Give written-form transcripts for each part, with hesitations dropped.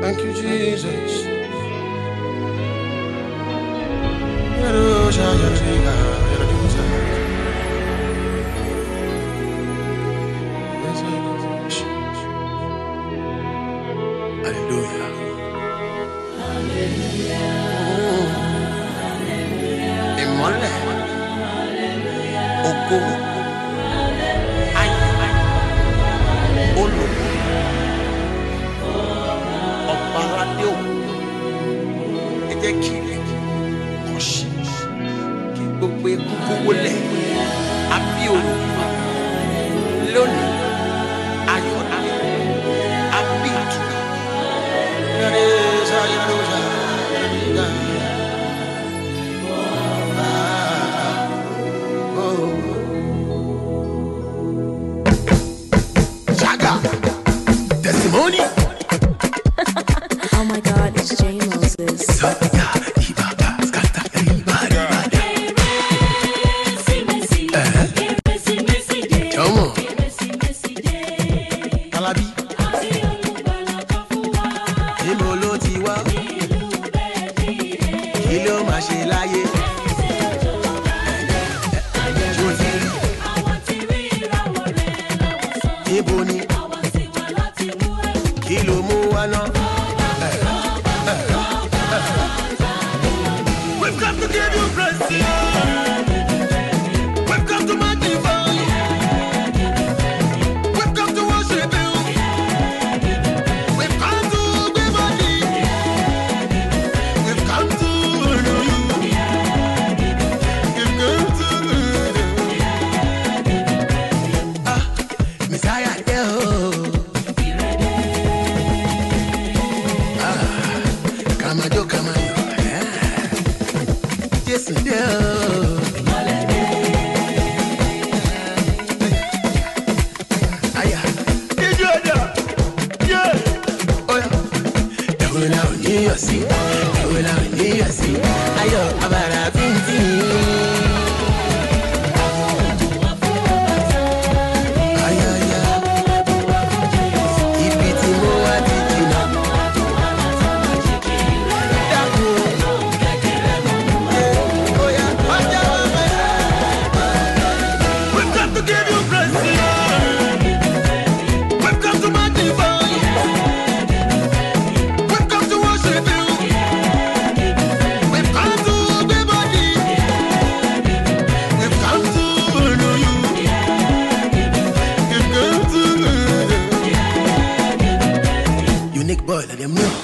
Thank you, Jesus. Hallelujah. Ìmọ́lẹ̀, ògo, ayọ̀, olùkọ́, ọba aládé òkú, ẹ jẹ́ kí ilẹ̀ kọ̀ sí, kí gbogbo egungun wólẹ̀, àbí olùkọ́, lónìí, ayọ̀ náà, àbí ìtura. Testimony. Oh my God, it's J Moses. Come on. Kalabi. Ibo ló ti wá? Kí ló máa ṣe láyé? Ibo ni? Kí ló mú wá náà? We've come to give you praise. We've come to magnify. We've come to worship you. We've come to give body. We've come to honor you. We've come to Messiah, Kamajo, yes, boy, let them know.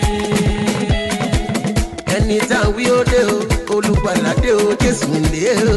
Anytime we ode o, Olúgbàlà dé o, Jésù ń dé o.